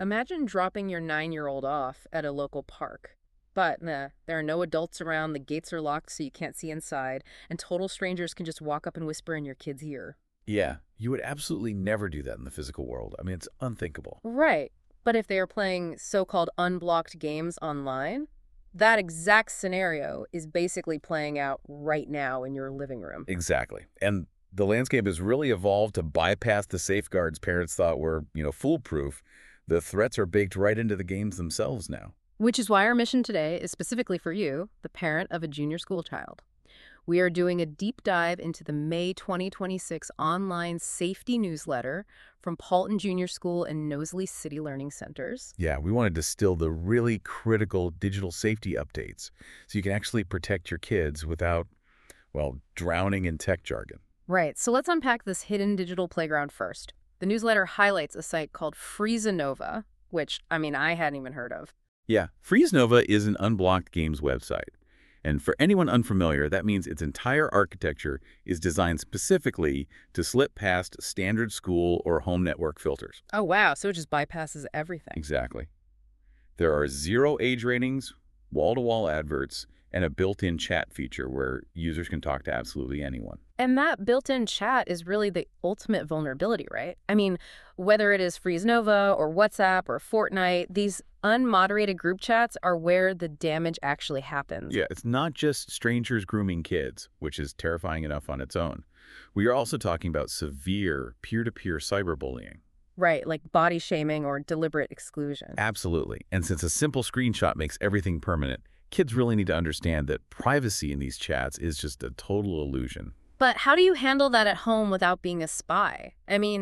Imagine dropping your 9-year-old off at a local park. But there are no adults around, the gates are locked so you can't see inside, and total strangers can just walk up and whisper in your kid's ear. Yeah, you would absolutely never do that in the physical world. I mean, it's unthinkable. Right. But if they are playing so-called unblocked games online, that exact scenario is basically playing out right now in your living room. Exactly. And the landscape has really evolved to bypass the safeguards parents thought were, foolproof. The threats are baked right into the games themselves now. Which is why our mission today is specifically for you, the parent of a junior school child. We are doing a deep dive into the May 2026 online safety newsletter from Paulton Junior School and Knowsley City Learning Centers. Yeah, we want to distill the really critical digital safety updates so you can actually protect your kids without, well, drowning in tech jargon. Right, so let's unpack this hidden digital playground first. The newsletter highlights a site called Freezanova, which, I hadn't even heard of. Yeah, FreezeNova is an unblocked games website. And for anyone unfamiliar, that means its entire architecture is designed specifically to slip past standard school or home network filters. Oh, wow, so it just bypasses everything. Exactly. There are 0 age ratings, wall-to-wall adverts, and a built-in chat feature where users can talk to absolutely anyone. And that built-in chat is really the ultimate vulnerability, right? Whether it is FreezeNova or WhatsApp or Fortnite, these unmoderated group chats are where the damage actually happens. Yeah, it's not just strangers grooming kids, which is terrifying enough on its own. We are also talking about severe peer-to-peer cyberbullying. Right, like body shaming or deliberate exclusion. Absolutely. And since a simple screenshot makes everything permanent, kids really need to understand that privacy in these chats is just a total illusion. But how do you handle that at home without being a spy?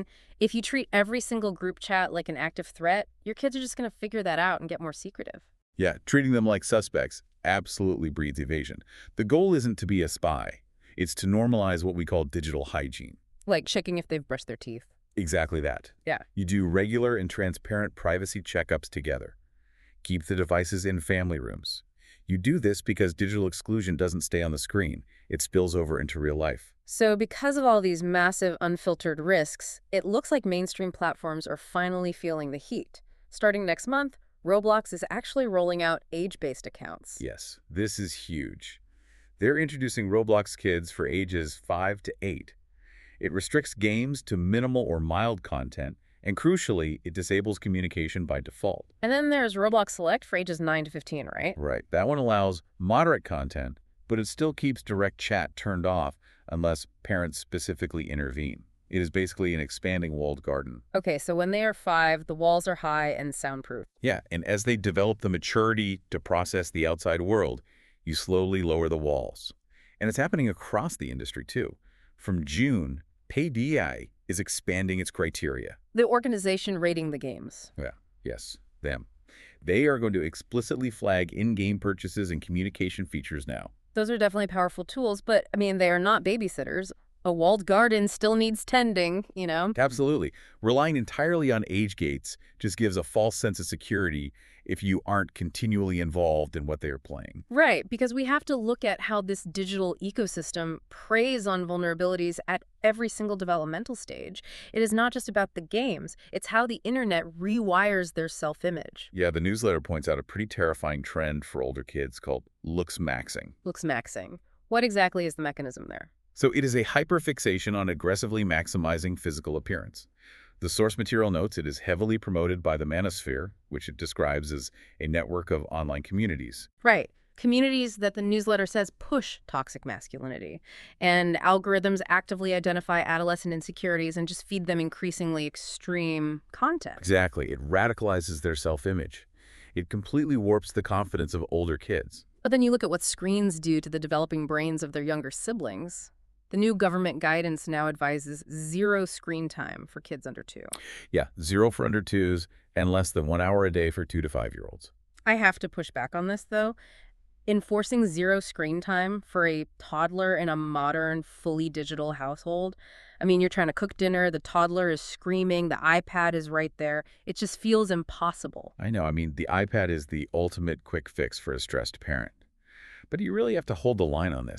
If you treat every single group chat like an active threat, your kids are just going to figure that out and get more secretive. Yeah, treating them like suspects absolutely breeds evasion. The goal isn't to be a spy. It's to normalize what we call digital hygiene. Like checking if they've brushed their teeth. Exactly that. Yeah. You do regular and transparent privacy checkups together. Keep the devices in family rooms. You do this because digital exclusion doesn't stay on the screen. It spills over into real life. So because of all these massive unfiltered risks, it looks like mainstream platforms are finally feeling the heat. Starting next month, Roblox is actually rolling out age-based accounts. Yes, this is huge. They're introducing Roblox Kids for ages 5 to 8. It restricts games to minimal or mild content, and crucially, it disables communication by default. And then there's Roblox Select for ages 9 to 15, right? Right. That one allows moderate content, but it still keeps direct chat turned off unless parents specifically intervene. It is basically an expanding walled garden. Okay, so when they are 5, the walls are high and soundproof. Yeah, and as they develop the maturity to process the outside world, you slowly lower the walls. And it's happening across the industry, too. From June, PayDI is expanding its criteria. The organization rating the games. Yeah, yes, them. They are going to explicitly flag in-game purchases and communication features now. Those are definitely powerful tools, but they are not babysitters. A walled garden still needs tending. Absolutely. Relying entirely on age gates just gives a false sense of security if you aren't continually involved in what they are playing. Right, because we have to look at how this digital ecosystem preys on vulnerabilities at every single developmental stage. It is not just about the games, it's how the internet rewires their self-image. Yeah, the newsletter points out a pretty terrifying trend for older kids called looks maxing. Looks maxing. What exactly is the mechanism there? So it is a hyperfixation on aggressively maximizing physical appearance. The source material notes it is heavily promoted by the manosphere, which it describes as a network of online communities. Right. Communities that the newsletter says push toxic masculinity. And algorithms actively identify adolescent insecurities and just feed them increasingly extreme content. Exactly. It radicalizes their self-image. It completely warps the confidence of older kids. But then you look at what screens do to the developing brains of their younger siblings. The new government guidance now advises 0 screen time for kids under 2. Yeah, 0 for under 2s and less than 1 hour a day for 2 to 5-year-olds. I have to push back on this, though. Enforcing 0 screen time for a toddler in a modern, fully digital household, you're trying to cook dinner, the toddler is screaming, the iPad is right there. It just feels impossible. I know. The iPad is the ultimate quick fix for a stressed parent. But you really have to hold the line on this.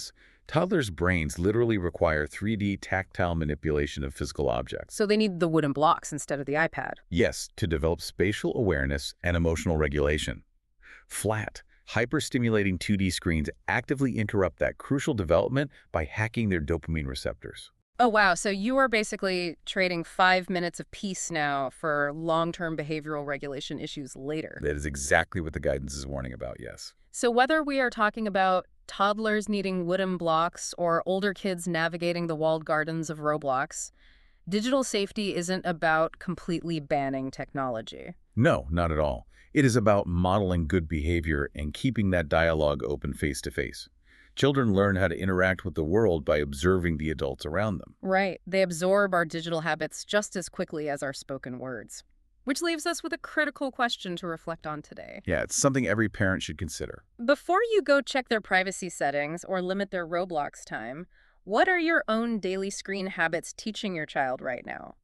Toddlers' brains literally require 3D tactile manipulation of physical objects. So they need the wooden blocks instead of the iPad. Yes, to develop spatial awareness and emotional regulation. Flat, hyper-stimulating 2D screens actively interrupt that crucial development by hacking their dopamine receptors. Oh, wow. So you are basically trading 5 minutes of peace now for long-term behavioral regulation issues later. That is exactly what the guidance is warning about, yes. So whether we are talking about toddlers needing wooden blocks or older kids navigating the walled gardens of Roblox, digital safety isn't about completely banning technology. No, not at all. It is about modeling good behavior and keeping that dialogue open face-to-face. Children learn how to interact with the world by observing the adults around them. Right. They absorb our digital habits just as quickly as our spoken words. Which leaves us with a critical question to reflect on today. Yeah, it's something every parent should consider. Before you go check their privacy settings or limit their Roblox time, what are your own daily screen habits teaching your child right now?